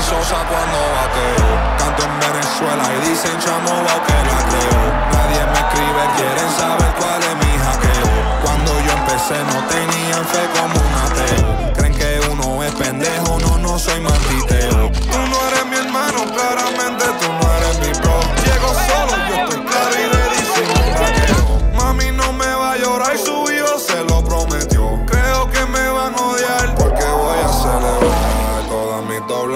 Sosa cuando bateo. Canto en Venezuela y dicen chamo wow que la creo. Nadie me escribe, quieren saber cuál es mi hackeo. Cuando yo empecé no tenían fe como un ateo. Creen que uno es pendejo, no soy malditeo.